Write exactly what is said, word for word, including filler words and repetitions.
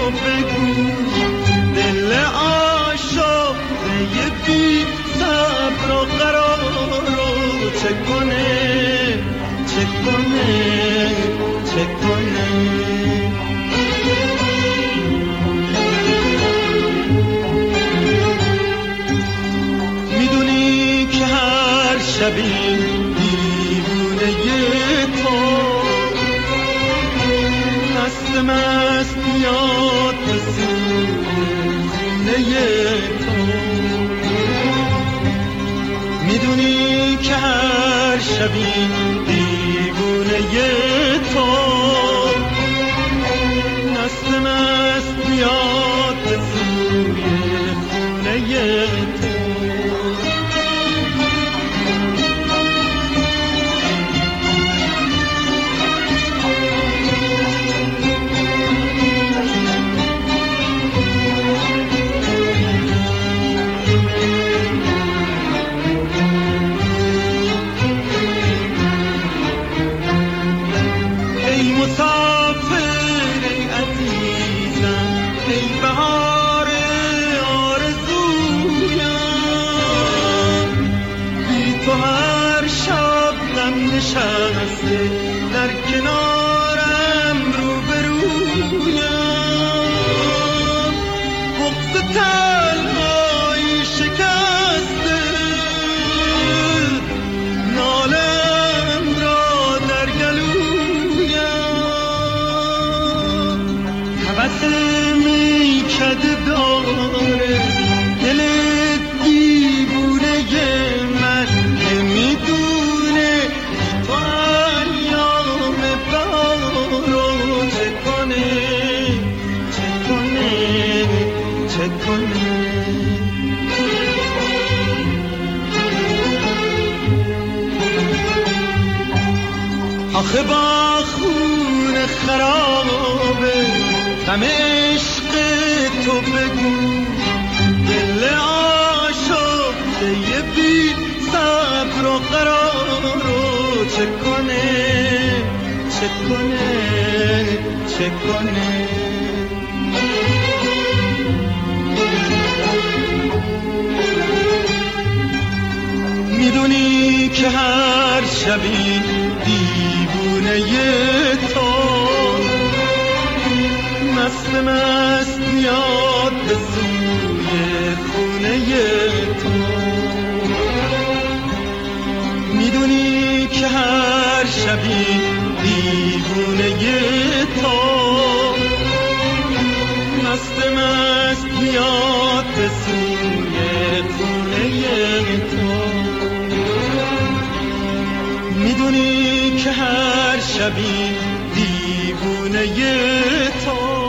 بگو دل آشفته بی صبر و قرار رو چه کنه چه کنه چه کنه. میدونی که هر شبی دیوونه تو مست مست میاد به سوی خونه تو. میدونی که هر شبی دیوونه تو مست مست میاد به سوی خونه تو. نشسته در کنارم روبرویم، بغض تنهایی شکسته نالم را در گلویم. هوس میکده داره دل دیوونه من، نمیدونه تو ایام بهار رو چه کنه چه کنه چه کنه. آخه با خون خرابه غم عشق تو بگو دل آشفته بی صبر و قرار رو چه کنه چه کنه چه کنه. میدونی که هر شبی دیوونه تو مست مست میاد به سوی خونه تو. میدونی که هر شبی دیوونه تو مست مست میاد به سوی خونه تو. میدونی که هر شبی دیوونه تو